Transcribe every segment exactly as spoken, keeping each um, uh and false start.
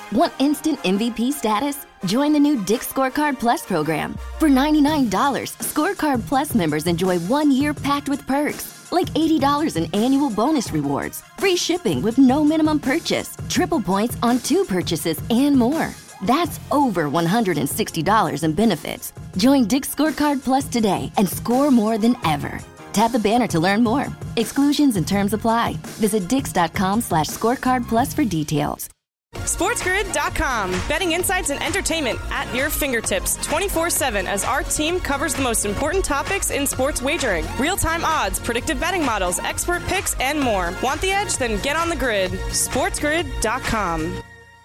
Want instant M V P status? Join the new Dick's Scorecard Plus program. For ninety-nine dollars, Scorecard Plus members enjoy one year packed with perks, like eighty dollars in annual bonus rewards, free shipping with no minimum purchase, triple points on two purchases, and more. That's over one hundred sixty dollars in benefits. Join Dick's Scorecard Plus today and score more than ever. Tap the banner to learn more. Exclusions and terms apply. Visit dix.com slash scorecard plus for details. SportsGrid dot com. Betting insights and entertainment at your fingertips twenty-four seven as our team covers the most important topics in sports wagering. Real-time odds, predictive betting models, expert picks, and more. Want the edge? Then get on the grid. SportsGrid dot com.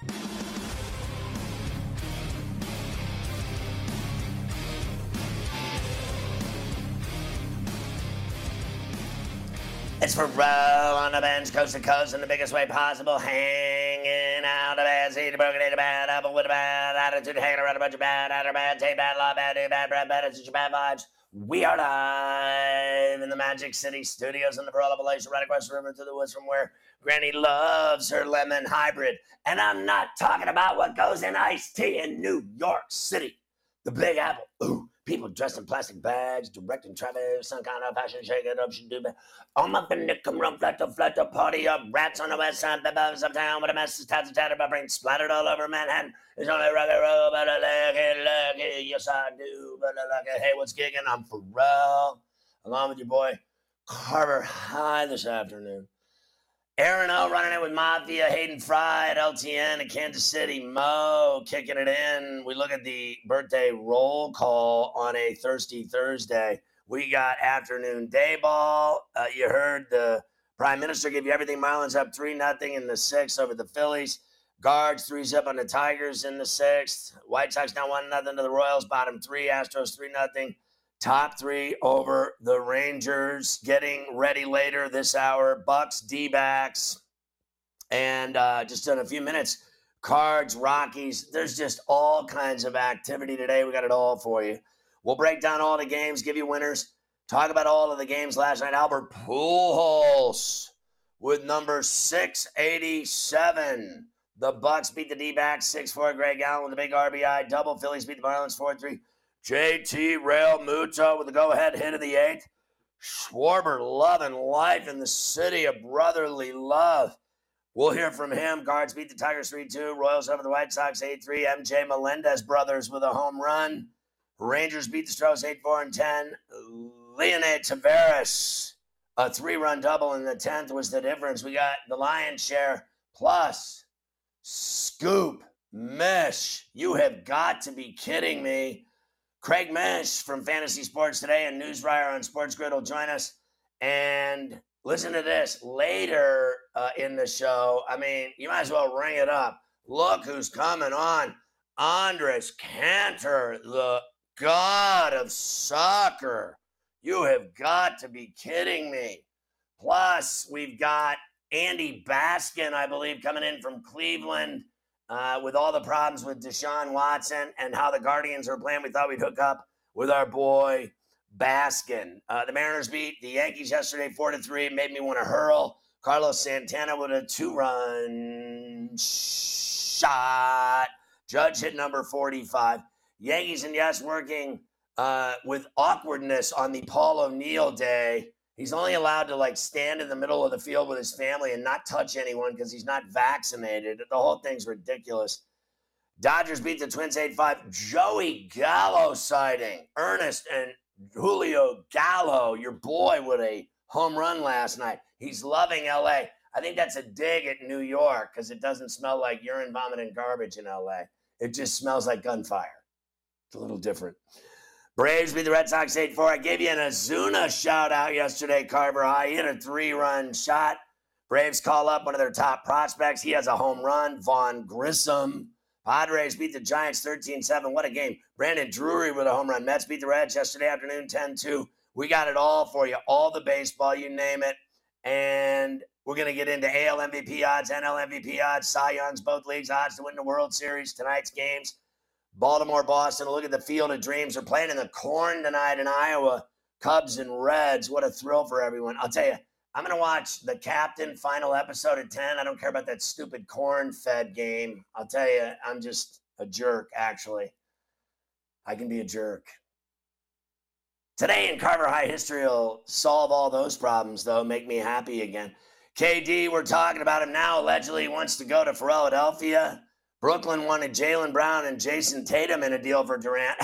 It's for row on the bench, coast to coast, in the biggest way possible. Hanging out a bad seed, broken in a bad apple with a bad attitude, hanging around a bunch of bad, out of bad, tape, bad, law, bad, do, bad, bad, bad, it's bad vibes. We are live in the Magic City Studios in the Pearl Appalachia, right across the river to the woods from where Granny loves her lemon hybrid. And I'm not talking about what goes in iced tea in New York City. The Big Apple. Ooh. People dressed in plastic bags, directing traffic, some kind of fashion, shake it up, should do that. I'm up in the come run, flat to flat to party up, rats on the west side, babas uptown with a mess, tats and tattered, my brain splattered all over Manhattan. It's only rock and roll, but I like it, like it, yes I do, but I like it. Hey, what's gigging? I'm Pharrell, along with your boy Carver High this afternoon. Aaron O running it with Mafia, Hayden Fry at L T N in Kansas City, Mo kicking it in. We look at the birthday roll call on a Thirsty Thursday. We got afternoon day ball. Uh, you heard the Prime Minister give you everything. Marlins up three nothing in the sixth over the Phillies. Guards three zip on the Tigers in the sixth. White Sox down one nothing to the Royals. Bottom three. Astros three nothing. Top three over the Rangers. Getting ready later this hour. Bucks, D-backs. And uh, just in a few minutes, Cards, Rockies. There's just all kinds of activity today. We got it all for you. We'll break down all the games, give you winners, talk about all of the games last night. Albert Pujols with number six eighty-seven. The Bucks beat the D-backs six four. Greg Allen with a big R B I double. Phillies beat the Marlins four three. J T Realmuto with the go-ahead hit of the eighth. Schwarber loving life in the city of brotherly love. We'll hear from him. Guards beat the Tigers three two. Royals over the White Sox eight three. M J Melendez brothers with a home run. Rangers beat the Stros eight four and ten. Leonid Taveras, a three-run double in the tenth was the difference. We got the lion's share plus Scoop Mesh. You have got to be kidding me. Craig Mesh from Fantasy Sports Today and Newswire on Sports Grid will join us. And listen to this. Later uh, in the show, I mean, you might as well ring it up. Look who's coming on. Andres Cantor, the god of soccer. You have got to be kidding me. Plus, we've got Andy Baskin, I believe, coming in from Cleveland. Uh, with all the problems with Deshaun Watson and how the Guardians are playing, we thought we'd hook up with our boy Baskin. Uh, the Mariners beat the Yankees yesterday four to three. Made me want to hurl. Carlos Santana with a two-run shot. Judge hit number forty-five. Yankees and yes working uh, with awkwardness on the Paul O'Neill day. He's only allowed to, like, stand in the middle of the field with his family and not touch anyone because he's not vaccinated. The whole thing's ridiculous. Dodgers beat the Twins eight five. Joey Gallo sighting. Ernest and Julio Gallo, your boy, with a home run last night. He's loving L A. I think that's a dig at New York because it doesn't smell like urine, vomit, and garbage in L A. It just smells like gunfire. It's a little different. Braves beat the Red Sox eight four. I gave you an Azuna shout-out yesterday, Carver High. He hit a three-run shot. Braves call up one of their top prospects. He has a home run, Vaughn Grissom. Padres beat the Giants thirteen seven. What a game. Brandon Drury with a home run. Mets beat the Reds yesterday afternoon ten two. We got it all for you, all the baseball, you name it. And we're going to get into A L M V P odds, N L M V P odds, Cy Youngs, both leagues, odds to win the World Series, tonight's games. Baltimore, Boston, look at the Field of Dreams. They're playing in the Corn tonight in Iowa. Cubs and Reds. What a thrill for everyone. I'll tell you, I'm going to watch The Captain final episode at ten. I don't care about that stupid corn-fed game. I'll tell you, I'm just a jerk, actually. I can be a jerk. Today in Carver High history will solve all those problems, though, make me happy again. K D, we're talking about him now, allegedly wants to go to Philadelphia. Brooklyn wanted Jaylen Brown and Jason Tatum in a deal for Durant.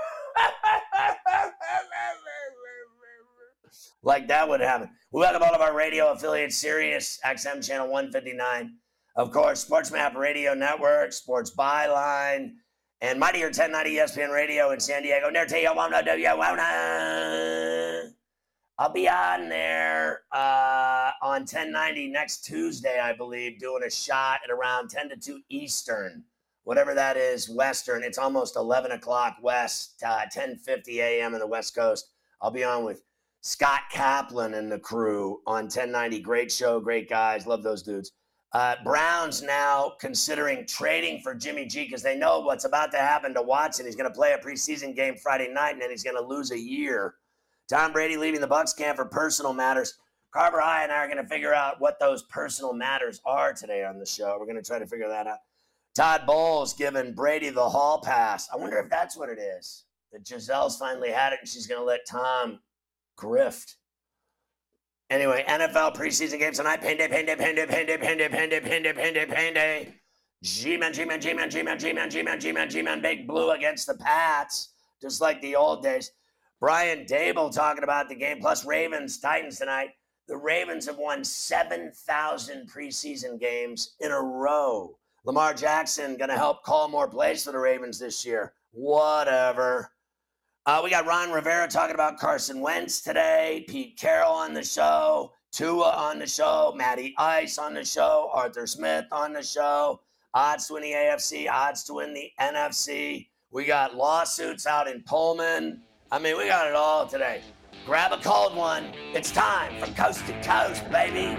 Like that would happen. We welcome all of our radio affiliates, Sirius X M channel one fifty-nine. Of course, SportsMap Radio Network, Sports Byline, and Mightier ten ninety E S P N Radio in San Diego. Near to you, wanna do you wanna. I'll be on there uh, on ten ninety next Tuesday, I believe, doing a shot at around ten to two Eastern, whatever that is, Western. It's almost eleven o'clock West, uh, ten fifty a.m. in the West Coast. I'll be on with Scott Kaplan and the crew on ten ninety. Great show, great guys. Love those dudes. Uh, Browns now considering trading for Jimmy G because they know what's about to happen to Watson. He's going to play a preseason game Friday night, and then he's going to lose a year. Tom Brady leaving the Bucs camp for personal matters. Carver High and I are going to figure out what those personal matters are today on the show. We're going to try to figure that out. Todd Bowles giving Brady the hall pass. I wonder if that's what it is. That Giselle's finally had it, and she's going to let Tom grift. Anyway, N F L preseason games tonight. Pain day, pain day, pain day, pain day, pain day, pain day, pain day, pain day, pain day. G-Man, G-Man, G-Man, G-Man, G-Man, G-Man, G-Man, G-Man, Big Blue against the Pats, just like the old days. Brian Dable talking about the game, plus Ravens, Titans tonight. The Ravens have won seven thousand preseason games in a row. Lamar Jackson going to help call more plays for the Ravens this year. Whatever. Uh, we got Ron Rivera talking about Carson Wentz today, Pete Carroll on the show, Tua on the show, Matty Ice on the show, Arthur Smith on the show, odds to win the A F C, odds to win the N F C. We got lawsuits out in Pullman. I mean, we got it all today. Grab a cold one. It's time for Coast to Coast, baby.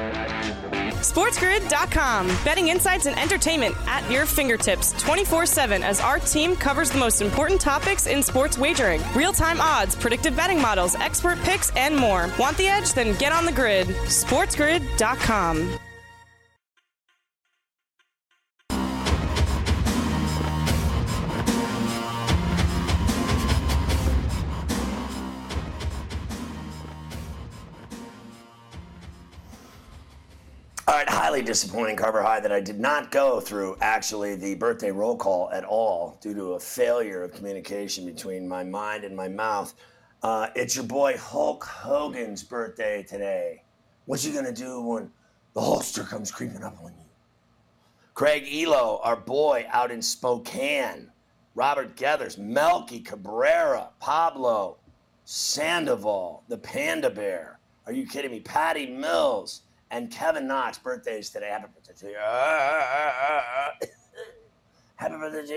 SportsGrid dot com. Betting insights and entertainment at your fingertips twenty-four seven as our team covers the most important topics in sports wagering. Real-time odds, predictive betting models, expert picks, and more. Want the edge? Then get on the grid. SportsGrid dot com. All right, highly disappointing, Carver High, that I did not go through, actually, the birthday roll call at all due to a failure of communication between my mind and my mouth. Uh, it's your boy Hulk Hogan's birthday today. What you gonna do when the Hulkster comes creeping up on you? Craig Elo, our boy out in Spokane. Robert Gethers, Melky Cabrera, Pablo Sandoval, the Panda Bear. Are you kidding me? Patty Mills. And Kevin Knox, birthdays today. Happy birthday to you. Happy birthday to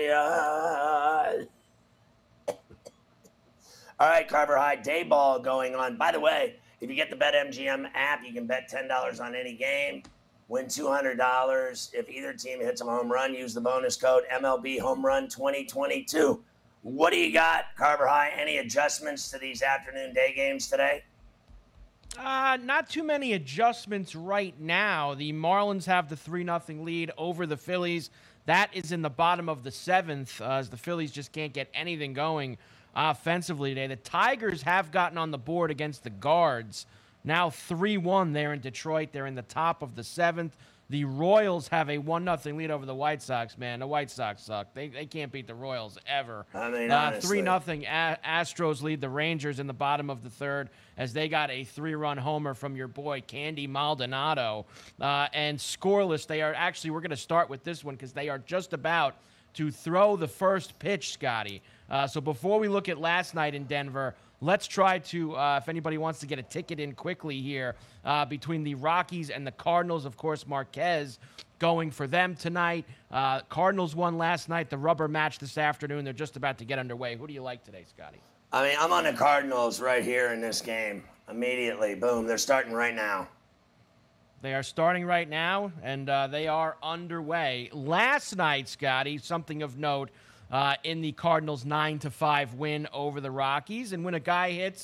you. All right, Carver High, day ball going on. By the way, if you get the BetMGM app, you can bet ten dollars on any game, win two hundred dollars. If either team hits a home run, use the bonus code M L B Home Run twenty twenty-two. What do you got, Carver High? Any adjustments to these afternoon day games today? Uh, not too many adjustments right now. The Marlins have the three nothing lead over the Phillies. That is in the bottom of the seventh, uh, as the Phillies just can't get anything going offensively today. The Tigers have gotten on the board against the Guards. Now three one there in Detroit. They're in the top of the seventh. The Royals have a one nothing lead over the White Sox, man. The White Sox suck. They they can't beat the Royals ever. I mean, uh, three nothing. A- Astros lead the Rangers in the bottom of the third as they got a three-run homer from your boy Candy Maldonado. Uh, and scoreless, they are actually, we're going to start with this one because they are just about to throw the first pitch, Scotty. Uh, so before we look at last night in Denver, let's try to, uh, if anybody wants to get a ticket in quickly here, uh, between the Rockies and the Cardinals, of course, Marquez going for them tonight. Uh, Cardinals won last night, the rubber match this afternoon. They're just about to get underway. Who do you like today, Scotty? I mean, I'm on the Cardinals right here in this game. Immediately, boom, they're starting right now. They are starting right now, and uh, they are underway. Last night, Scotty, something of note, uh, in the Cardinals' nine to five win over the Rockies. And when a guy hits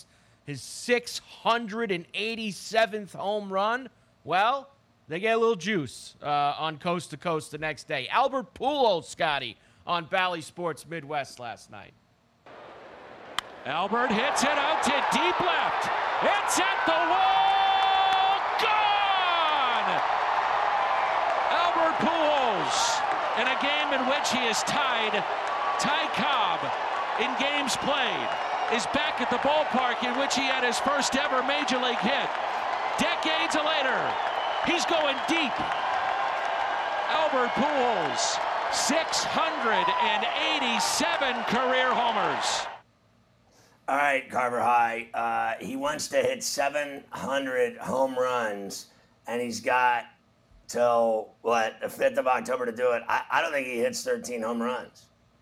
his six hundred eighty-seventh home run. Well, they get a little juice uh, on Coast to Coast the next day. Albert Pujols, Scotty, on Bally Sports Midwest last night. Albert hits it out to deep left. It's at the wall. Gone! Albert Pujols, in a game in which he is tied, Ty Cobb, in games played, is back at the ballpark in which he had his first ever major league hit. Decades later, he's going deep. Albert Pujols, six hundred eighty-seven career homers. All right, Carver High. Uh, he wants to hit seven hundred home runs, and he's got till, what, the fifth of October to do it. I, I don't think he hits thirteen home runs.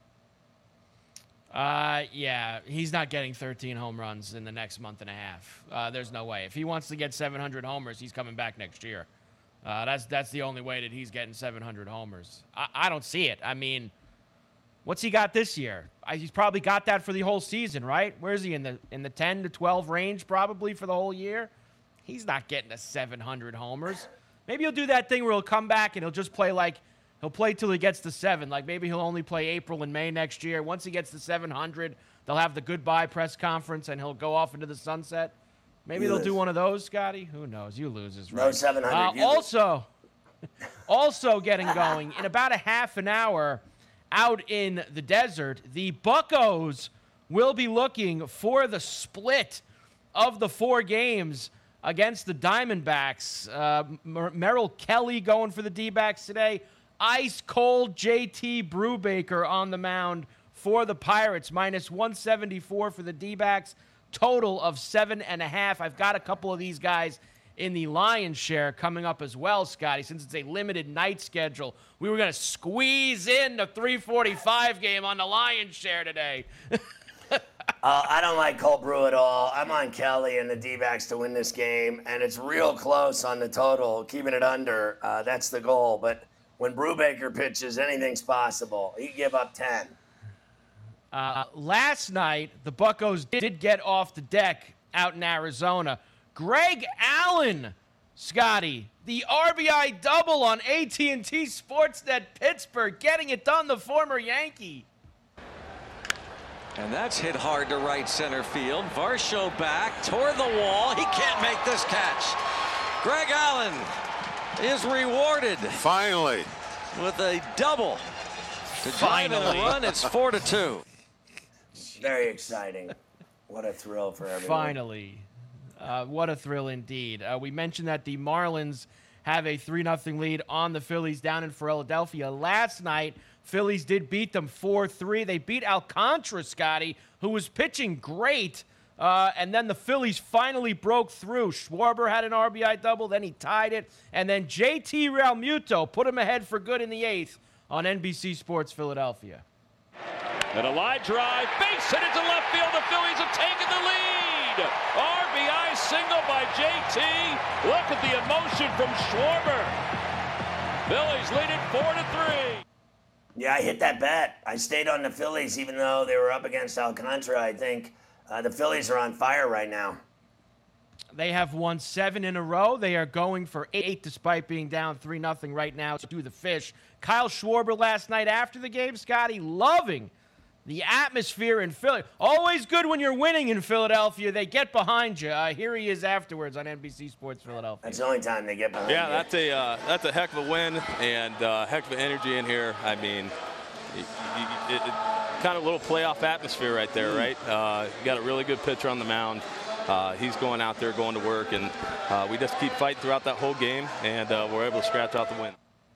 Uh, yeah, he's not getting thirteen home runs in the next month and a half. Uh, there's no way. If he wants to get seven hundred homers, he's coming back next year. Uh, that's that's the only way that he's getting seven hundred homers. I, I don't see it. I mean, what's he got this year? I, he's probably got that for the whole season, right? Where is he in the in the ten to twelve range probably for the whole year? He's not getting to seven hundred homers. Maybe he'll do that thing where he'll come back and he'll just play like he'll play till he gets to seven. Like maybe he'll only play April and May next year. Once he gets to seven hundred, they'll have the goodbye press conference and he'll go off into the sunset. Maybe You they'll lose. do one of those, Scotty. Who knows? You lose is right. No seven hundred. Uh, You lose. also, also getting going in about a half an hour out in the desert, the Buccos will be looking for the split of the four games against the Diamondbacks. Uh, Mer- Merrill Kelly going for the D-backs today. Ice cold J T Brubaker on the mound for the Pirates, minus one seventy-four for the D-backs, total of seven and a half. I've got a couple of these guys in the lion's share coming up as well, Scotty, since it's a limited night schedule. We were going to squeeze in the three forty-five game on the lion's share today. Uh, I don't like Colt Brew at all. I'm on Kelly and the D-backs to win this game, and it's real close on the total, keeping it under. Uh, that's the goal. But when Brubaker pitches, anything's possible. He can give up ten. Uh, last night, the Buccos did get off the deck out in Arizona. Greg Allen, Scotty, the R B I double on A T and T Sportsnet Pittsburgh, getting it done, the former Yankee. And that's hit hard to right center field. Varsho back toward the wall. He can't make this catch. Greg Allen is rewarded Finally. with a double to drive in a Finally. run. It's four to two. Very exciting. What a thrill for everyone. Finally. Uh, what a thrill indeed. Uh, we mentioned that the Marlins have a three nothing lead on the Phillies down in Philadelphia. Last night, Phillies did beat them four three. They beat Alcantara, Scotty, who was pitching great. Uh, and then the Phillies finally broke through. Schwarber had an R B I double, then he tied it. And then J T Realmuto put him ahead for good in the eighth on N B C Sports Philadelphia. And a line drive, base hit into left field. The Phillies have taken the lead. R B I single by J T. Look at the emotion from Schwarber. Phillies lead it four to three. Yeah, I hit that bet. I stayed on the Phillies even though they were up against Alcantara. I think uh, the Phillies are on fire right now. They have won seven in a row. They are going for eight despite being down three nothing right now to the Fish. Kyle Schwarber last night after the game, Scotty, loving the atmosphere in Philly. Always good when you're winning in Philadelphia. They get behind you. Uh, here he is afterwards on N B C Sports Philadelphia. That's the only time they get behind Yeah, you. that's a uh, that's a heck of a win and uh, heck of an energy in here. I mean, it, it, it, kind of a little playoff atmosphere right there, right? Uh, you got a really good pitcher on the mound. Uh, he's going out there, going to work, and uh, we just keep fighting throughout that whole game, and uh, we're able to scratch out the win.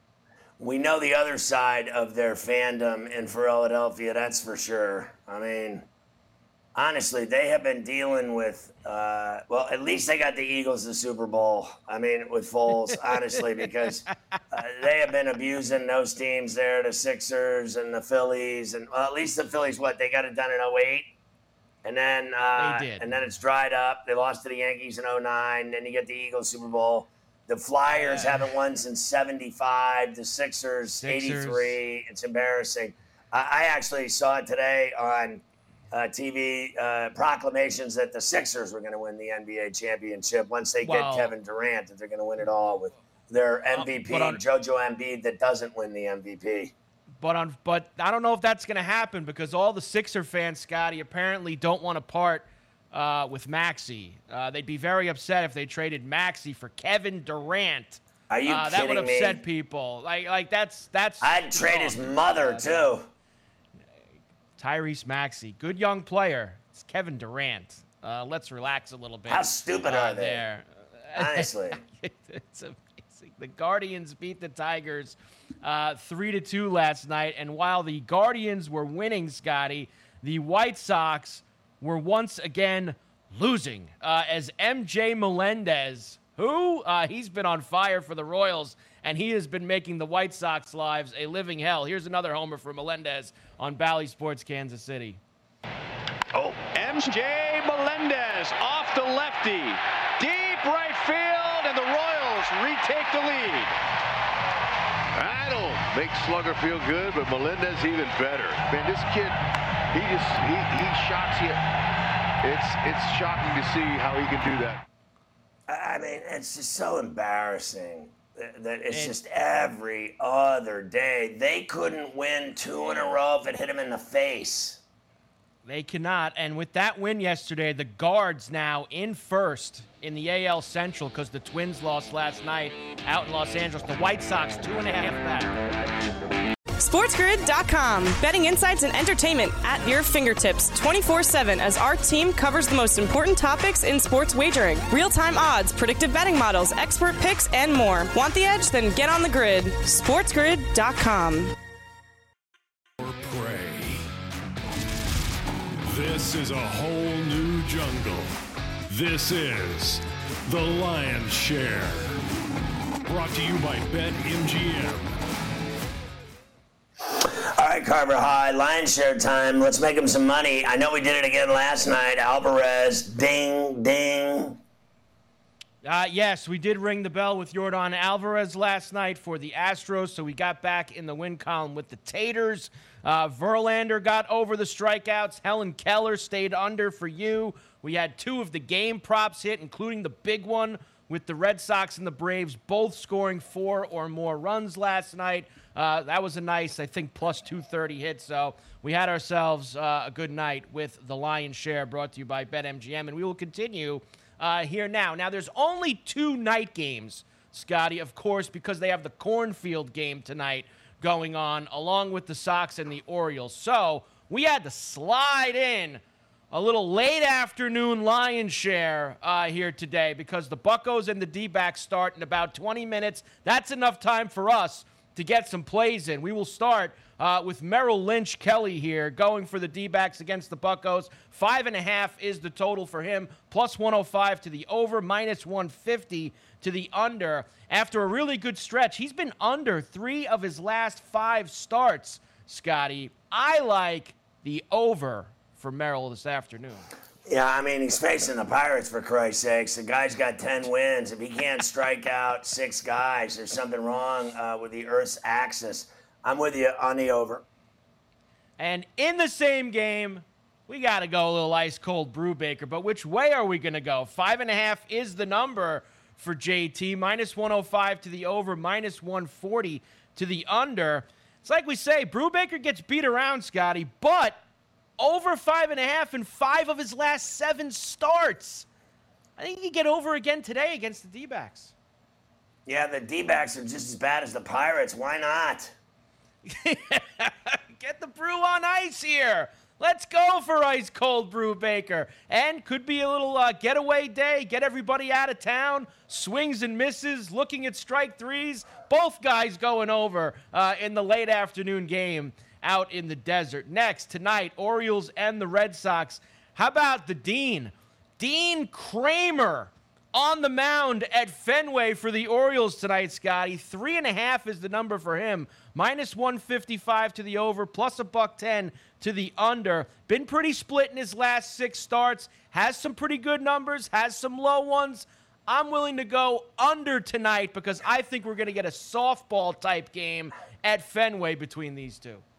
We know the other side of their fandom in Philadelphia, that's for sure. I mean, honestly, they have been dealing with, uh, well, at least they got the Eagles the Super Bowl. I mean, with Foles, honestly, because uh, they have been abusing those teams there, the Sixers and the Phillies. And well, at least the Phillies, what, they got it done in oh eight? And then, uh, They did. and then it's dried up. They lost to the Yankees in oh nine. Then you get the Eagles Super Bowl. The Flyers Yeah. haven't won since seventy-five. The Sixers, Sixers. eighty-three. It's embarrassing. I, I actually saw it today on uh, T V uh, proclamations that the Sixers were going to win the N B A championship once they Well, get Kevin Durant, that they're going to win it all with their M V P, but on- JoJo Embiid, that doesn't win the M V P. But on, but I don't know if that's going to happen because all the Sixer fans, Scotty, apparently don't want to part uh, with Maxey. Uh, they'd be very upset if they traded Maxey for Kevin Durant. Are you uh, kidding That would me? upset people. Like, like that's that's. I'd trade his mother too. Tyrese Maxey, good young player. It's Kevin Durant. Uh, let's relax a little bit. How stupid uh, are they? There. Honestly. It's amazing. The Guardians beat the Tigers uh, three to two last night, and while the Guardians were winning, Scotty, the White Sox were once again losing uh, as M J Melendez, who uh, he's been on fire for the Royals, and he has been making the White Sox lives a living hell. Here's another homer for Melendez on Bally Sports Kansas City. Oh, M J Melendez off the lefty. Deep right field, and the Royals retake the lead. That'll make Slugger feel good, but Melendez even better. Man, this kid, he just, he, he shocks you. It's, it's shocking to see how he can do that. I mean, it's just so embarrassing that it's just every other day. They couldn't win two in a row if it hit them in the face. They cannot. And with that win yesterday, the Guards now in first in the A L Central because the Twins lost last night out in Los Angeles. The White Sox two and a half back. SportsGrid dot com. Betting insights and entertainment at your fingertips twenty-four seven as our team covers the most important topics in sports wagering. Real-time odds, predictive betting models, expert picks, and more. Want the edge? Then get on the grid. SportsGrid dot com. Prey. This is a whole new jungle. This is The Lion's Share. Brought to you by BetMGM. All right, Carver High, Lion's Share time. Let's make him some money. I know we did it again last night. Alvarez, ding, ding. Uh, yes, we did ring the bell with Yordan Alvarez last night for the Astros, so we got back in the win column with the Taters. Uh, Verlander got over the strikeouts. Helen Keller stayed under for you. We had two of the game props hit, including the big one with the Red Sox and the Braves both scoring four or more runs last night. Uh, that was a nice, I think, plus two thirty hit. So we had ourselves uh, a good night with the Lion's Share, brought to you by BetMGM, and we will continue uh, here now. Now, there's only two night games, Scotty, of course, because they have the Cornfield game tonight going on, along with the Sox and the Orioles. So we had to slide in a little late afternoon Lion's Share uh, here today because the Buccos and the D-backs start in about twenty minutes. That's enough time for us to get some plays in. We will start uh, with Merrill Lynch Kelly here going for the D-backs against the Buccos. Five and a half is the total for him, plus one oh five to the over, minus one fifty to the under. After a really good stretch, he's been under three of his last five starts, Scotty. I like the over for Merrill this afternoon. Yeah, I mean, he's facing the Pirates, for Christ's sakes. The guy's got ten wins. If he can't strike out six guys, there's something wrong uh, with the Earth's axis. I'm with you on the over. And in the same game, we got to go a little ice-cold Brubaker. But which way are we going to go? Five and a half is the number for J T. Minus one oh five to the over, minus one forty to the under. It's like we say, Brubaker gets beat around, Scotty, but over five and a half in five of his last seven starts. I think he can get over again today against the D-backs. Yeah, the D-backs are just as bad as the Pirates. Why not? Get the brew on ice here. Let's go for ice cold Brubaker. And could be a little uh, getaway day. Get everybody out of town. Swings and misses. Looking at strike threes. Both guys going over uh, in the late afternoon game out in the desert. Next, tonight, Orioles and the Red Sox. How about the Dean? Dean Kramer on the mound at Fenway for the Orioles tonight, Scotty. Three and a half is the number for him. Minus one fifty-five to the over, plus a buck ten to the under. Been pretty split in his last six starts. Has some pretty good numbers, has some low ones. I'm willing to go under tonight because I think we're going to get a softball type game at Fenway between these two.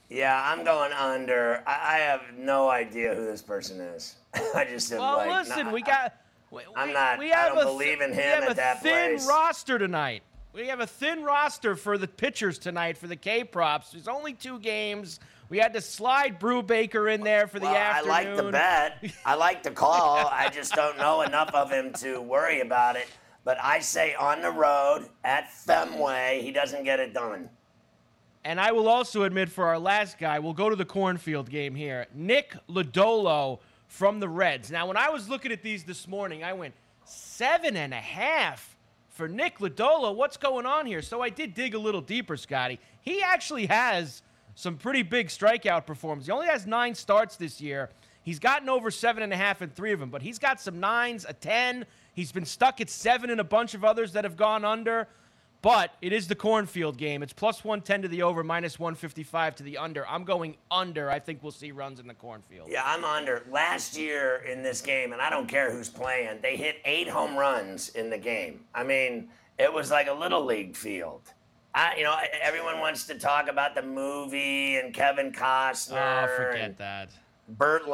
Yeah, I'm going under. I, I have no idea who this person is. I just am well, like, listen, nah, we got. We, I'm not. We have I don't a, believe in him we have at a that thin place. roster tonight. We have a thin roster for the pitchers tonight for the K-props. There's only two games. We had to slide Brubaker in there for the well, afternoon. I like the bet. I like the call. I just don't know enough of him to worry about it. But I say on the road at Fenway, he doesn't get it done. And I will also admit for our last guy, we'll go to the cornfield game here. Nick Lodolo from the Reds. Now, when I was looking at these this morning, I went seven and a half for Nick Lodolo. What's going on here? So I did dig a little deeper, Scotty. He actually has some pretty big strikeout performances. He only has nine starts this year. He's gotten over seven and a half in three of them, but he's got some nines, a ten. He's been stuck at seven in a bunch of others that have gone under. But it is the cornfield game. It's plus one ten to the over, minus one fifty-five to the under. I'm going under. I think we'll see runs in the cornfield. Yeah, I'm under. Last year in this game, and I don't care who's playing, they hit eight home runs in the game. I mean, it was like a little league field. I, you know, everyone wants to talk about the movie and Kevin Costner. Oh, forget and that. Burt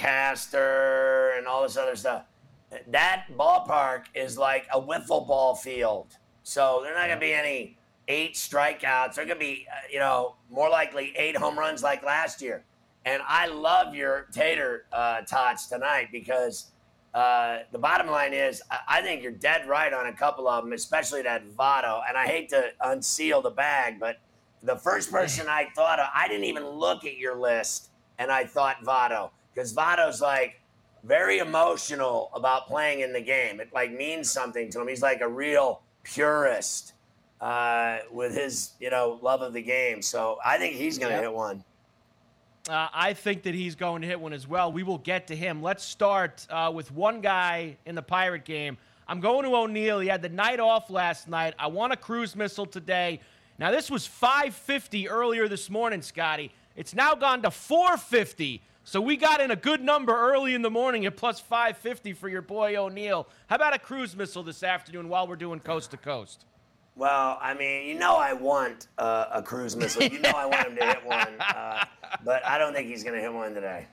Lancaster and all this other stuff. That ballpark is like a wiffle ball field. So there are not going to be any eight strikeouts. There are going to be, uh, you know, more likely eight home runs like last year. And I love your tater uh, tots tonight because uh, the bottom line is I-, I think you're dead right on a couple of them, especially that Votto. And I hate to unseal the bag, but the first person I thought of, I didn't even look at your list, and I thought Votto. Because Votto's like very emotional about playing in the game. It like means something to him. He's like a real purist uh, with his, you know, love of the game. So I think he's going to yep. hit one. Uh, I think that he's going to hit one as well. We will get to him. Let's start uh, with one guy in the Pirate game. I'm going to O'Neill. He had the night off last night. I want a cruise missile today. Now, this was five fifty earlier this morning, Scotty. It's now gone to four fifty. So we got in a good number early in the morning at plus five fifty for your boy O'Neill. How about a cruise missile this afternoon while we're doing coast to coast? Well, I mean, you know I want uh, a cruise missile. You know I want him to hit one. Uh, but I don't think he's going to hit one today.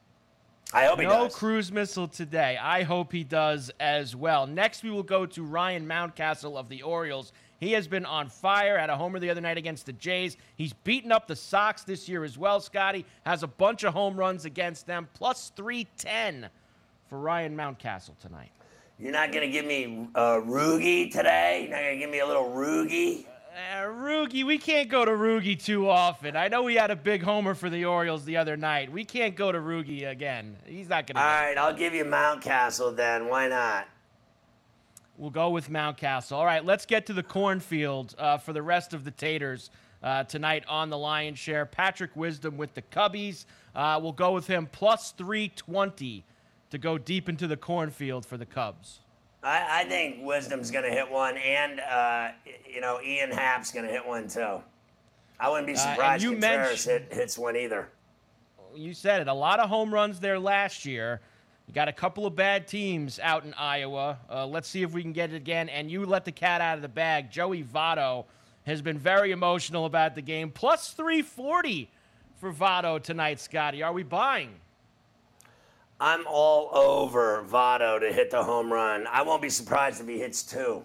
I hope he no does. No cruise missile today. I hope he does as well. Next, we will go to Ryan Mountcastle of the Orioles. He has been on fire. Had a homer the other night against the Jays. He's beaten up the Sox this year as well, Scotty. Has a bunch of home runs against them. Plus three ten for Ryan Mountcastle tonight. You're not going to give me uh, Rugi today? You're not going to give me a little Rugi? Uh, Rugi, we can't go to Rugi too often. I know we had a big homer for the Orioles the other night. We can't go to Rugi again. He's not going to. All right, I'll give you Mountcastle then. Why not? We'll go with Mountcastle. All right, let's get to the cornfield uh, for the rest of the Taters uh, tonight on the Lion's Share. Patrick Wisdom with the Cubbies. Uh, we'll go with him plus three twenty to go deep into the cornfield for the Cubs. I, I think Wisdom's going to hit one, and, uh, you know, Ian Happ's going to hit one, too. I wouldn't be surprised uh, if Contreras hit, hits one either. You said it. A lot of home runs there last year. You got a couple of bad teams out in Iowa. Uh, let's see if we can get it again. And you let the cat out of the bag. Joey Votto has been very emotional about the game. Plus three forty for Votto tonight, Scotty. Are we buying? I'm all over Votto to hit the home run. I won't be surprised if he hits two.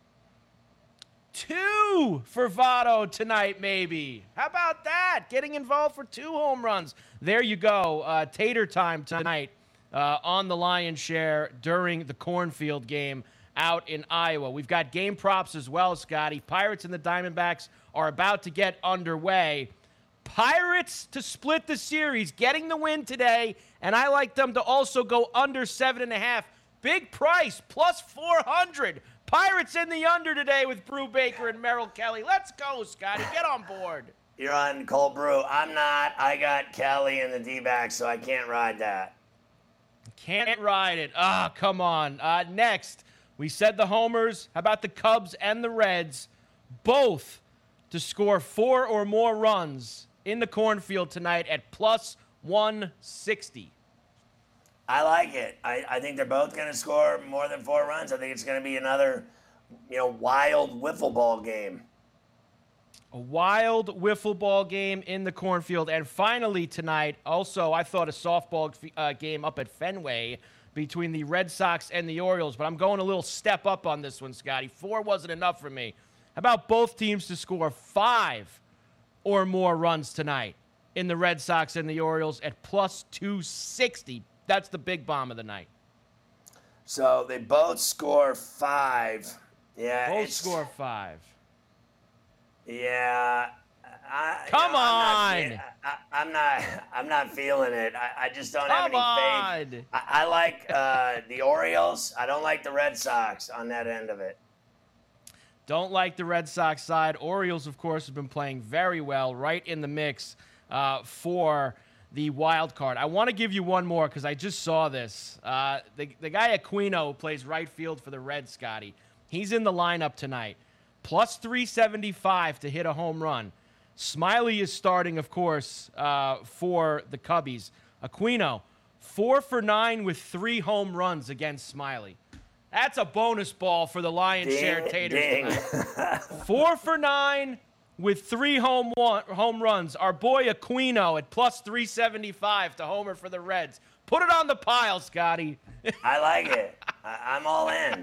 Two for Votto tonight, maybe. How about that? Getting involved for two home runs. There you go. Uh, tater time tonight uh, on the Lion's Share during the cornfield game out in Iowa. We've got game props as well, Scotty. Pirates and the Diamondbacks are about to get underway. Pirates to split the series, getting the win today, and I like them to also go under seven and a half. Big price, plus four hundred. Pirates in the under today with Brubaker and Merrill Kelly. Let's go, Scotty. Get on board. You're on Cold Brew. I'm not. I got Kelly and the D-backs, so I can't ride that. Can't ride it. Ah, oh, come on. Uh, next, we said the homers. How about the Cubs and the Reds? Both to score four or more runs in the cornfield tonight at plus one sixty. I like it. I, I think they're both going to score more than four runs. I think it's going to be another, you know, wild wiffle ball game. A wild wiffle ball game in the cornfield. And finally tonight, also, I thought a softball uh, game up at Fenway between the Red Sox and the Orioles. But I'm going a little step up on this one, Scotty. Four wasn't enough for me. How about both teams to score five or more runs tonight in the Red Sox and the Orioles at plus two sixty? That's the big bomb of the night. So they both score five. Yeah, Both it's, score five. Yeah. I, Come you know, on. I'm not, I, I'm not. I'm not feeling it. I, I just don't have Come any faith. on. I, I like uh, the Orioles. I don't like the Red Sox on that end of it. Don't like the Red Sox side. Orioles, of course, have been playing very well, right in the mix uh, for the wild card. I want to give you one more because I just saw this. Uh, the, the guy Aquino plays right field for the Reds, Scotty. He's in the lineup tonight. Plus three seventy-five to hit a home run. Smiley is starting, of course, uh, for the Cubbies. Aquino, four for nine with three home runs against Smiley. That's a bonus ball for the Lions share Taters tonight. Four for nine with three home one, home runs. Our boy Aquino at plus three seventy-five to homer for the Reds. Put it on the pile, Scotty. I like it. I, I'm all in.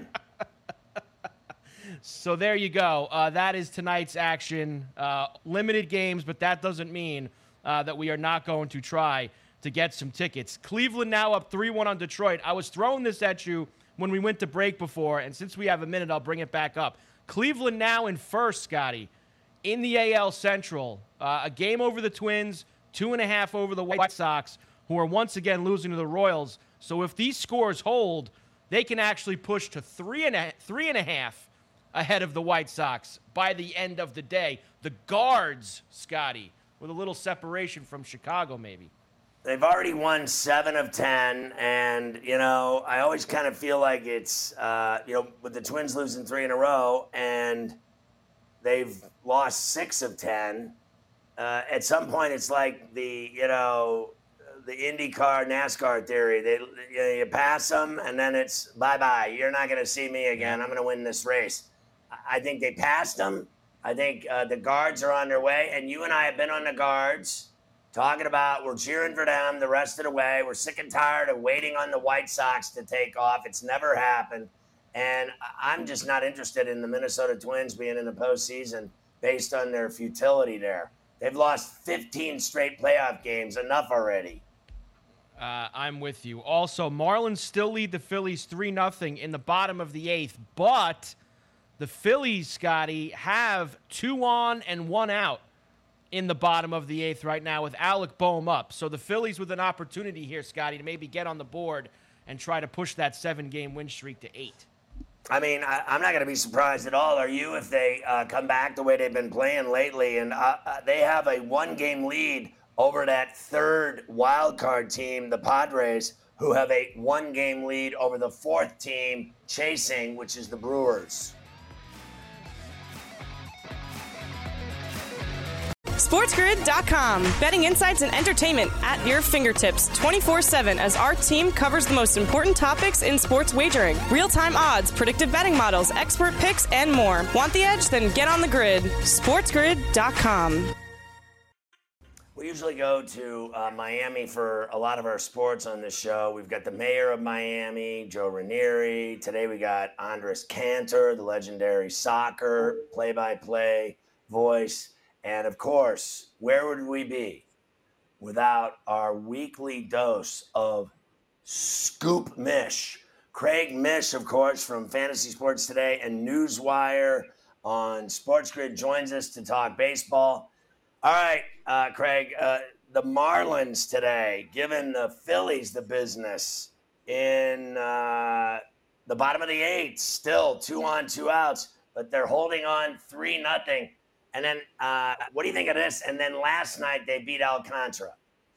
So there you go. Uh, that is tonight's action. Uh, limited games, but that doesn't mean uh, that we are not going to try to get some tickets. Cleveland now up three one on Detroit. I was throwing this at you when we went to break before, and since we have a minute, I'll bring it back up. Cleveland now in first, Scotty, in the A L Central. Uh, a game over the Twins, two and a half over the White Sox, who are once again losing to the Royals. So if these scores hold, they can actually push to three and a, three and a half ahead of the White Sox by the end of the day. The Guards, Scotty, with a little separation from Chicago maybe. They've already won seven of ten, and, you know, I always kind of feel like it's, uh, you know, with the Twins losing three in a row, and they've lost six of ten. Uh, at some point, it's like the, you know, the IndyCar, NASCAR theory. They, you know, you pass them, and then it's bye-bye. You're not going to see me again. I'm going to win this race. I think they passed them. I think uh, the Guards are on their way, and you and I have been on the Guards talking about we're cheering for them the rest of the way. We're sick and tired of waiting on the White Sox to take off. It's never happened, and I'm just not interested in the Minnesota Twins being in the postseason based on their futility there. They've lost fifteen straight playoff games. Enough already. Uh, I'm with you. Also, Marlins still lead the Phillies three nothing in the bottom of the eighth, but the Phillies, Scotty, have two on and one out in the bottom of the eighth right now with Alec Boehm up. So the Phillies with an opportunity here, Scotty, to maybe get on the board and try to push that seven-game win streak to eight. I mean, I, I'm not going to be surprised at all. Are you if they uh, come back the way they've been playing lately? And uh, uh, they have a one-game lead over that third wild card team, the Padres, who have a one-game lead over the fourth team chasing, which is the Brewers. SportsGrid dot com. Betting insights and entertainment at your fingertips twenty-four seven as our team covers the most important topics in sports wagering. Real-time odds, predictive betting models, expert picks, and more. Want the edge? Then get on the grid. SportsGrid dot com. We usually go to uh, Miami for a lot of our sports on this show. We've got the mayor of Miami, Joe Ranieri. Today we got Andres Cantor, the legendary soccer play-by-play voice. And, of course, where would we be without our weekly dose of Scoop Mish? Craig Mish, of course, from Fantasy Sports Today and Newswire on SportsGrid joins us to talk baseball. All right, uh, Craig, uh, the Marlins today, giving the Phillies the business in uh, the bottom of the eighth, still two on, two outs, but they're holding on three nothing. And then, uh, what do you think of this? And then last night they beat Alcantara.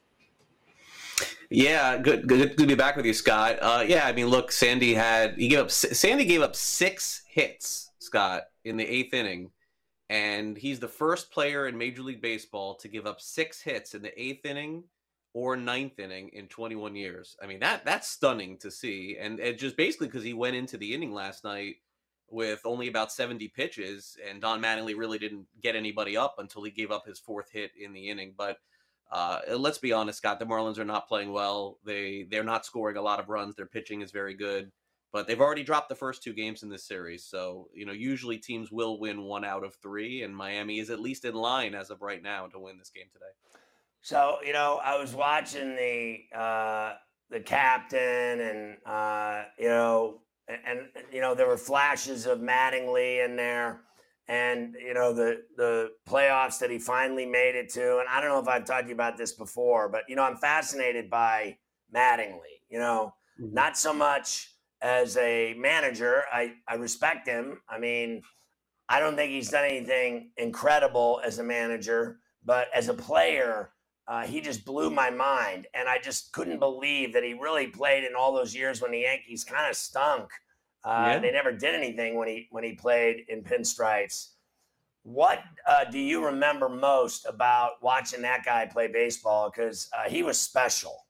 Yeah, good, good, good to be back with you, Scott. Uh, yeah, I mean, look, Sandy had he gave up. Sandy gave up six hits, Scott, in the eighth inning, and he's the first player in Major League Baseball to give up six hits in the eighth inning or ninth inning in twenty-one years. I mean, that that's stunning to see, and, and just basically because he went into the inning last night with only about seventy pitches, and Don Mattingly really didn't get anybody up until he gave up his fourth hit in the inning. But uh, let's be honest, Scott, the Marlins are not playing well. They, they're not scoring a lot of runs. Their pitching is very good, but they've already dropped the first two games in this series. So, you know, usually teams will win one out of three, and Miami is at least in line as of right now to win this game today. So, you know, I was watching the uh, the captain and, uh, you know, and, and, you know, there were flashes of Mattingly in there and, you know, the, the playoffs that he finally made it to. And I don't know if I've talked to you about this before, but, you know, I'm fascinated by Mattingly, you know, mm-hmm. not so much as a manager. I, I respect him. I mean, I don't think he's done anything incredible as a manager, but as a player, Uh, he just blew my mind, and I just couldn't believe that he really played in all those years when the Yankees kind of stunk. Uh, yeah. They never did anything when he when he played in pinstripes. What uh, do you remember most about watching that guy play baseball? Because uh, he was special.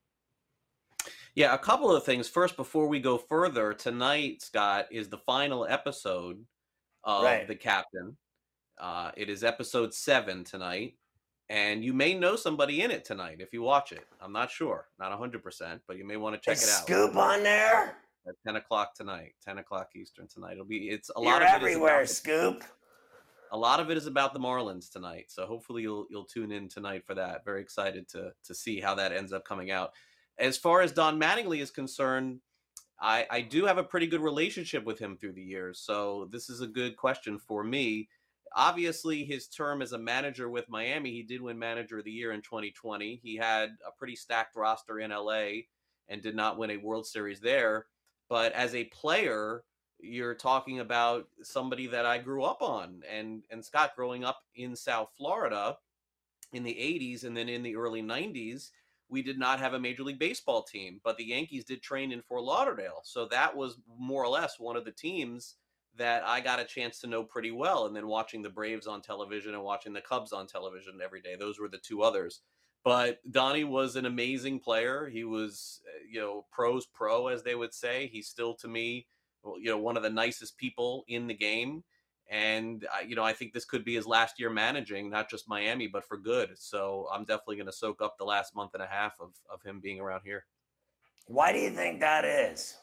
Yeah, a couple of things. First, before we go further, tonight, Scott, is the final episode of right. The Captain. Uh, it is episode seven tonight. And you may know somebody in it tonight if you watch it. I'm not sure, not one hundred percent, but you may want to check is it out. Scoop on there? At ten o'clock tonight, ten o'clock Eastern tonight. It'll be, it's a You're lot of everywhere, it is about Scoop. The, a lot of it is about the Marlins tonight. So hopefully you'll you'll tune in tonight for that. Very excited to to see how that ends up coming out. As far as Don Mattingly is concerned, I, I do have a pretty good relationship with him through the years. So this is a good question for me. Obviously, his term as a manager with Miami, he did win Manager of the Year in twenty twenty. He had a pretty stacked roster in L A and did not win a World Series there. But as a player, you're talking about somebody that I grew up on. And, and Scott, growing up in South Florida in the eighties and then in the early nineties, we did not have a Major League Baseball team. But the Yankees did train in Fort Lauderdale. So that was more or less one of the teams that I got a chance to know pretty well. And then watching the Braves on television and watching the Cubs on television every day. Those were the two others. But Donnie was an amazing player. He was, you know, pros pro, as they would say. He's still, to me, you know, one of the nicest people in the game. And, you know, I think this could be his last year managing, not just Miami, but for good. So I'm definitely going to soak up the last month and a half of, of him being around here. Why do you think that is?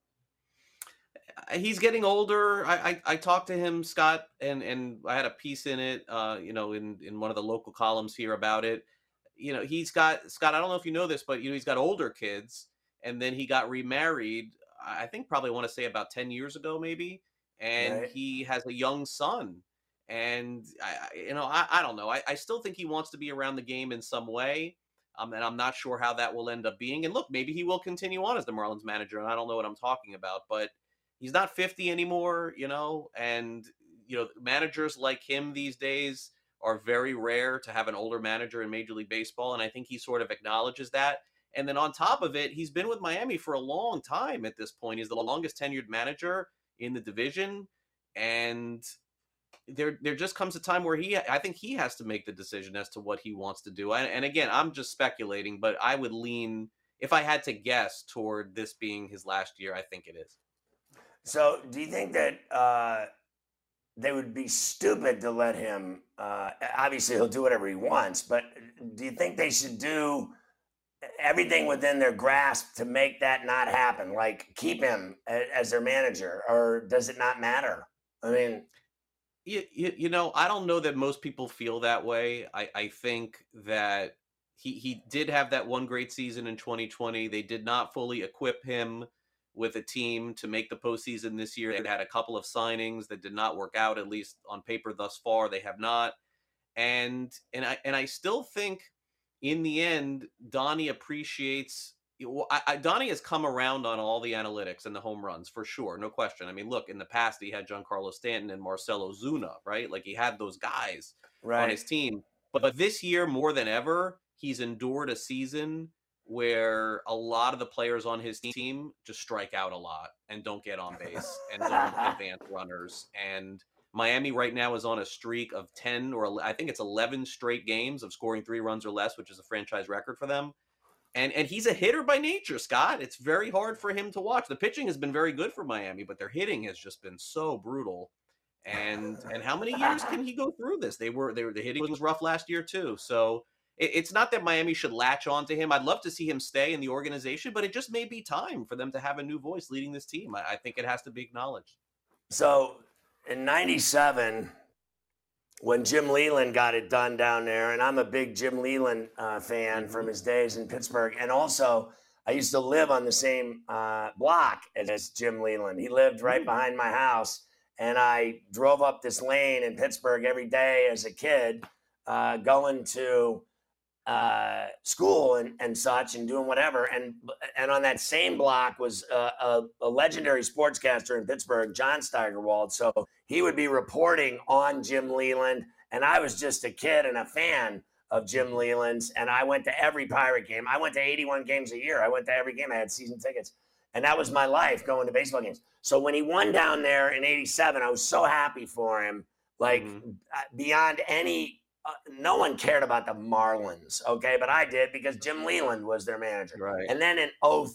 He's getting older. I, I I talked to him, Scott, and and I had a piece in it, uh, you know, in, in one of the local columns here about it. You know, he's got, Scott, I don't know if you know this, but, you know, he's got older kids, and then he got remarried, I think probably want to say about ten years ago, maybe, and right. he has a young son. And, I, you know, I, I don't know. I, I still think he wants to be around the game in some way, um, and I'm not sure how that will end up being. And look, maybe he will continue on as the Marlins manager, and I don't know what I'm talking about, but he's not fifty anymore, you know, and, you know, managers like him these days are very rare to have an older manager in Major League Baseball. And I think he sort of acknowledges that. And then on top of it, he's been with Miami for a long time at this point. He's the longest tenured manager in the division. And there, there just comes a time where he, I think he has to make the decision as to what he wants to do. And, and again, I'm just speculating, but I would lean, if I had to guess, toward this being his last year. I think it is. So do you think that uh, they would be stupid to let him, uh, obviously he'll do whatever he wants, but do you think they should do everything within their grasp to make that not happen? Like keep him as their manager, or does it not matter? I mean, you, you, you know, I don't know that most people feel that way. I, I think that he, he did have that one great season in twenty twenty. They did not fully equip him with a team to make the postseason this year. They had a couple of signings that did not work out, at least on paper thus far. They have not. And and I and I still think in the end, Donnie appreciates I, I, Donnie has come around on all the analytics and the home runs for sure. No question. I mean, look, in the past, he had Giancarlo Stanton and Marcell Ozuna, right? Like he had those guys right. on his team. But, but this year, more than ever, he's endured a season where a lot of the players on his team just strike out a lot and don't get on base and don't advance runners. And Miami right now is on a streak of ten or I think it's eleven straight games of scoring three runs or less, which is a franchise record for them. And and he's a hitter by nature, Scott. It's very hard for him to watch. The pitching has been very good for Miami, but their hitting has just been so brutal. And and how many years can he go through this? They were they were the hitting was rough last year too. So it, it's not that Miami should latch on to him. I'd love to see him stay in the organization, but it just may be time for them to have a new voice leading this team. I, I think it has to be acknowledged. So in ninety-seven, when Jim Leyland got it done down there, and I'm a big Jim Leyland uh, fan from his days in Pittsburgh, and also I used to live on the same uh, block as Jim Leyland. He lived right behind my house, and I drove up this lane in Pittsburgh every day as a kid, uh, going to uh, school and, and such and doing whatever. And and on that same block was a, a, a legendary sportscaster in Pittsburgh, John Steigerwald. So he would be reporting on Jim Leyland, and I was just a kid and a fan of Jim Leyland's, and I went to every Pirate game. I went to eighty-one games a year. I went to every game. I had season tickets, and that was my life, going to baseball games. So when he won down there in eighty-seven, I was so happy for him, like mm-hmm. beyond any uh, no one cared about the Marlins, okay, but I did because Jim Leyland was their manager. Right. And then in oh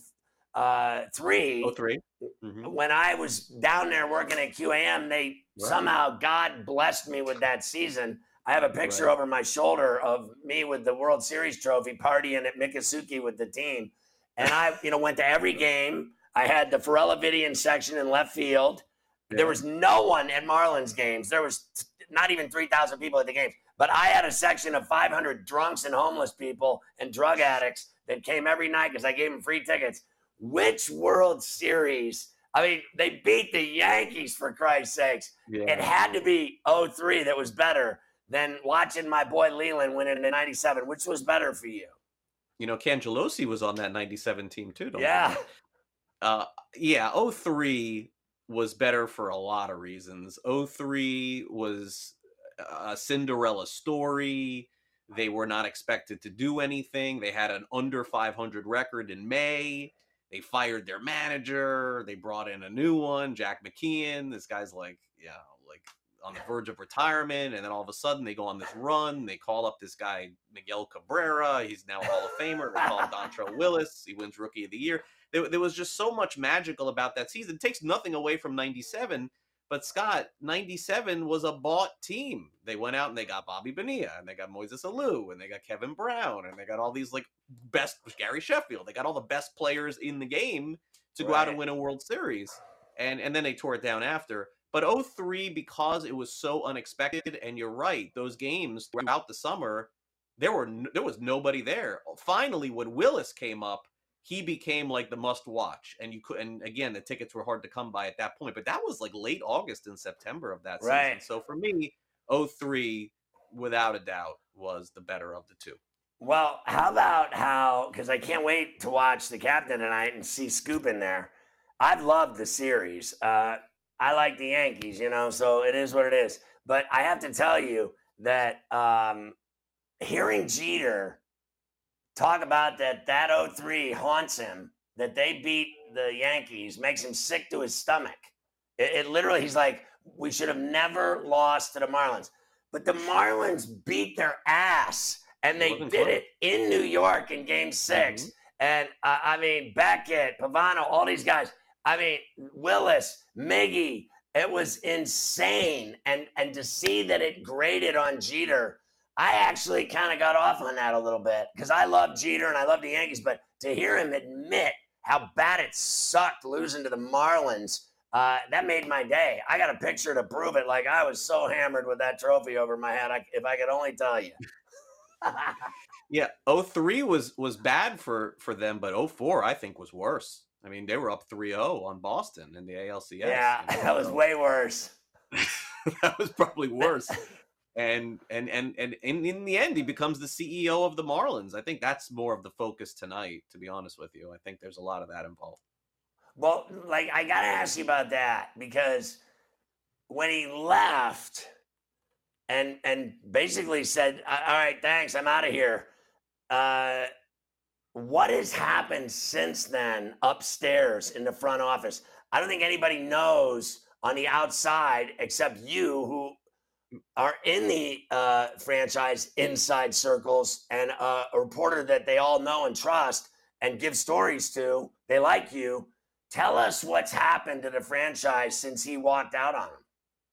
three, oh three. Mm-hmm. when I was down there working at Q A M, they right. somehow, God blessed me with that season. I have a picture right. over my shoulder of me with the World Series trophy partying at Miccosukee with the team. And I, you know, went to every game. I had the Pharrell Vidian section in left field. Yeah. There was no one at Marlins games. There was t- not even three thousand people at the games. But I had a section of five hundred drunks and homeless people and drug addicts that came every night because I gave them free tickets. Which World Series? I mean, they beat the Yankees, for Christ's sakes. Yeah. It had to be oh three that was better than watching my boy Leyland win it in ninety-seven. Which was better for you? You know, Cangelosi was on that ninety-seven team too, don't yeah. you? Uh, yeah, oh three was better for a lot of reasons. oh three was a Cinderella story. They were not expected to do anything. They had an under five hundred record in May. They fired their manager. They brought in a new one, Jack McKeon. This guy's like, you know, like on the verge of retirement. And then all of a sudden they go on this run. They call up this guy, Miguel Cabrera. He's now a Hall of Famer. They call Dontrelle Willis. He wins Rookie of the Year. There, there was just so much magical about that season. It takes nothing away from ninety-seven. But Scott, ninety-seven was a bought team. They went out and they got Bobby Bonilla, and they got Moises Alou, and they got Kevin Brown, and they got all these like best Gary Sheffield. They got all the best players in the game to go right. out and win a World Series. And and then they tore it down after. But oh three, because it was so unexpected, and you're right, those games throughout the summer, there were there was nobody there. Finally, when Willis came up, he became like the must watch, and you could, and again, the tickets were hard to come by at that point, but that was like late August and September of that season. Right. So for me, oh three, without a doubt, was the better of the two. Well, how about how, because I can't wait to watch the captain tonight and see Scoop in there. I've loved the series. Uh, I like the Yankees, you know, so it is what it is. But I have to tell you that um, hearing Jeter talk about that that oh three haunts him, that they beat the Yankees, makes him sick to his stomach. It, it literally, he's like, we should have never lost to the Marlins. But the Marlins beat their ass, and they did close. it in New York in game six. Mm-hmm. And, uh, I mean, Beckett, Pavano, all these guys. I mean, Willis, Miggy, it was insane. And, and to see that it graded on Jeter, I actually kind of got off on that a little bit because I love Jeter and I love the Yankees, but to hear him admit how bad it sucked losing to the Marlins, uh, that made my day. I got a picture to prove it. Like, I was so hammered with that trophy over my head, I, if I could only tell you. Yeah, oh three was was bad for, for them, but oh four I think was worse. I mean, they were up three oh on Boston in the A L C S. Yeah, that was way worse. That was probably worse. And and and and in, in the end, he becomes the C E O of the Marlins. I think that's more of the focus tonight, to be honest with you. I think there's a lot of that involved. Well, like, I got to ask you about that, because when he left and and basically said, all right, thanks, I'm out of here. Uh, what has happened since then upstairs in the front office? I don't think anybody knows on the outside except you, who are in the uh, franchise inside circles and uh, a reporter that they all know and trust and give stories to. They like you. Tell us what's happened to the franchise since he walked out on him.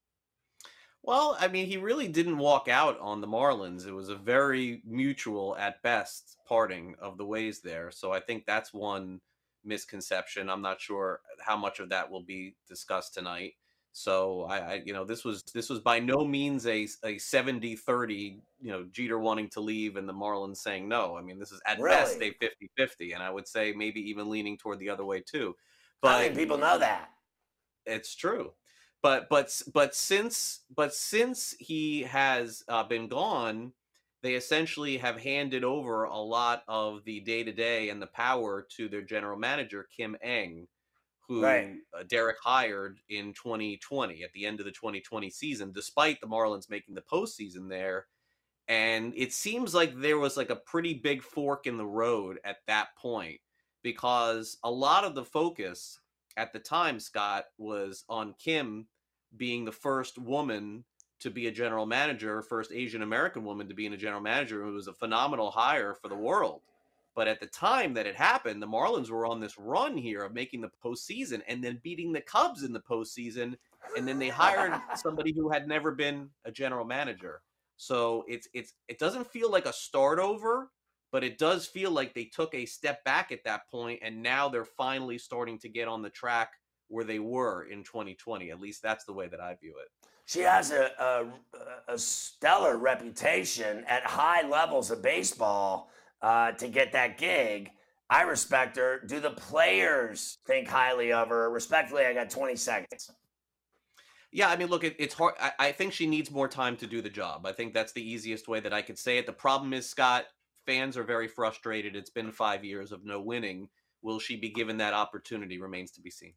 Well, I mean, he really didn't walk out on the Marlins. It was a very mutual, at best, parting of the ways there. So I think that's one misconception. I'm not sure how much of that will be discussed tonight. So I, I you know, this was this was by no means a a seventy thirty, you know, Jeter wanting to leave and the Marlins saying no. I mean, this is at Really? best a fifty fifty, and I would say maybe even leaning toward the other way too. But I think people know that. It's true. But but but since but since he has uh, been gone, they essentially have handed over a lot of the day-to-day and the power to their general manager, Kim Ng, who Right. uh, Derek hired in twenty twenty, at the end of the twenty twenty season, despite the Marlins making the postseason there. And it seems like there was like a pretty big fork in the road at that point, because a lot of the focus at the time, Scott, was on Kim being the first woman to be a general manager, first Asian American woman to be in a general manager. It was a phenomenal hire for the world. But at the time that it happened, the Marlins were on this run here of making the postseason and then beating the Cubs in the postseason. And then they hired somebody who had never been a general manager. So it's it's it doesn't feel like a start over, but it does feel like they took a step back at that point, and now they're finally starting to get on the track where they were in twenty twenty. At least that's the way that I view it. She has a, a, a stellar reputation at high levels of baseball uh, to get that gig. I respect her. Do the players think highly of her? Respectfully, I got twenty seconds. Yeah, I mean, look, it, it's hard. I, I think she needs more time to do the job. I think that's the easiest way that I could say it. The problem is, Scott, fans are very frustrated. It's been five years of no winning. Will she be given that opportunity remains to be seen.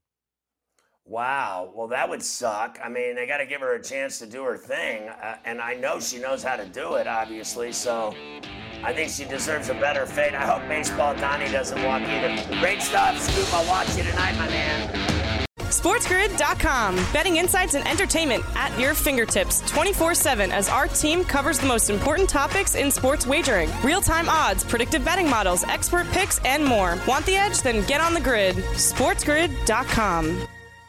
Wow. Well, that would suck. I mean, they got to give her a chance to do her thing. Uh, and I know she knows how to do it, obviously. So I think she deserves a better fate. I hope Baseball Donnie doesn't walk either. Great stuff, Scoop. I'll watch you tonight, my man. SportsGrid dot com. Betting insights and entertainment at your fingertips twenty-four seven as our team covers the most important topics in sports wagering. Real-time odds, predictive betting models, expert picks, and more. Want the edge? Then get on the grid. SportsGrid dot com.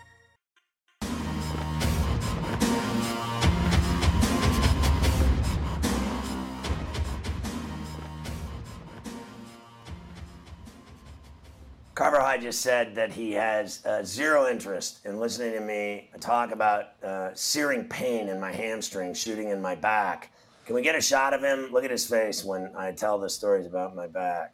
Carver High just said that he has uh, zero interest in listening to me talk about uh, searing pain in my hamstring, shooting in my back. Can we get a shot of him? Look at his face when I tell the stories about my back.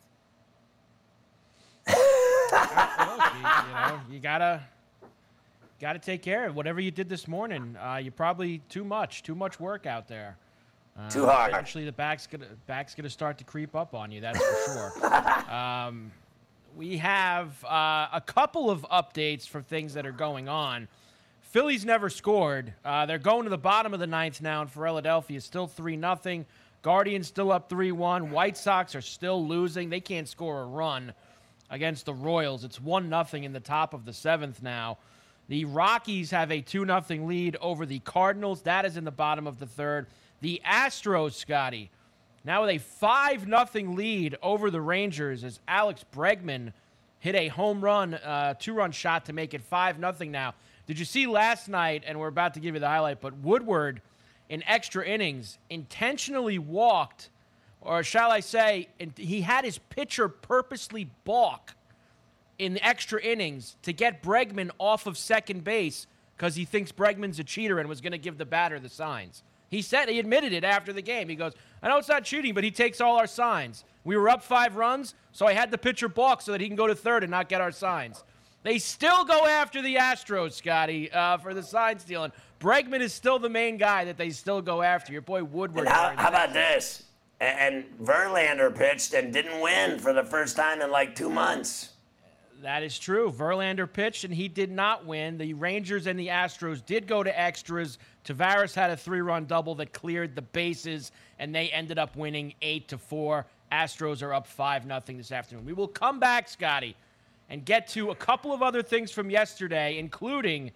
Look, you, you know, you gotta gotta take care of whatever you did this morning. Uh, you probably too much, too much work out there. Uh, Too hard. Eventually, the back's gonna back's gonna start to creep up on you. That's for sure. um, We have uh, a couple of updates for things that are going on. Phillies never scored. Uh, they're going to the bottom of the ninth now in Philadelphia. Still three nothing. Guardians still up three one. White Sox are still losing. They can't score a run against the Royals. It's one nothing in the top of the seventh now. The Rockies have a two nothing lead over the Cardinals. That is in the bottom of the third. The Astros, Scotty, now with a five nothing lead over the Rangers as Alex Bregman hit a home run, uh, two-run shot to make it five nothing now. Did you see last night, and we're about to give you the highlight, but Woodward in extra innings intentionally walked, or shall I say, he had his pitcher purposely balk in extra innings to get Bregman off of second base because he thinks Bregman's a cheater and was going to give the batter the signs. He said, he admitted it after the game. He goes, I know it's not cheating, but he takes all our signs. We were up five runs, so I had the pitcher balk so that he can go to third and not get our signs. They still go after the Astros, Scotty, uh, for the sign stealing. Bregman is still the main guy that they still go after. Your boy Woodward. And how, how about this? And, and Verlander pitched and didn't win for the first time in like two months. That is true. Verlander pitched, and he did not win. The Rangers and the Astros did go to extras. Tavares had a three-run double that cleared the bases, and they ended up winning eight to four. Astros are up five nothing this afternoon. We will come back, Scotty, and get to a couple of other things from yesterday, including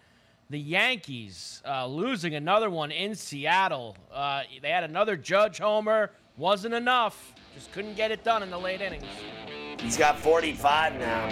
the Yankees uh, losing another one in Seattle. Uh, they had another Judge homer. Wasn't enough. Just couldn't get it done in the late innings. He's got forty-five now.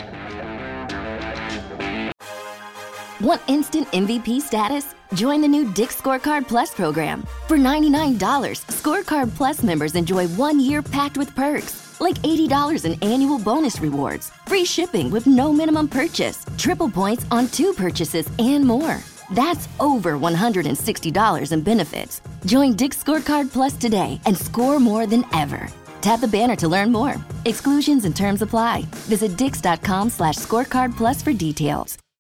Want instant M V P status? Join the new Dick's Scorecard Plus program. For ninety-nine dollars, Scorecard Plus members enjoy one year packed with perks, like eighty dollars in annual bonus rewards, free shipping with no minimum purchase, triple points on two purchases, and more. That's over one hundred sixty dollars in benefits. Join Dick's Scorecard Plus today and score more than ever. Tap the banner to learn more. Exclusions and terms apply. Visit dix.com slash scorecard plus for details.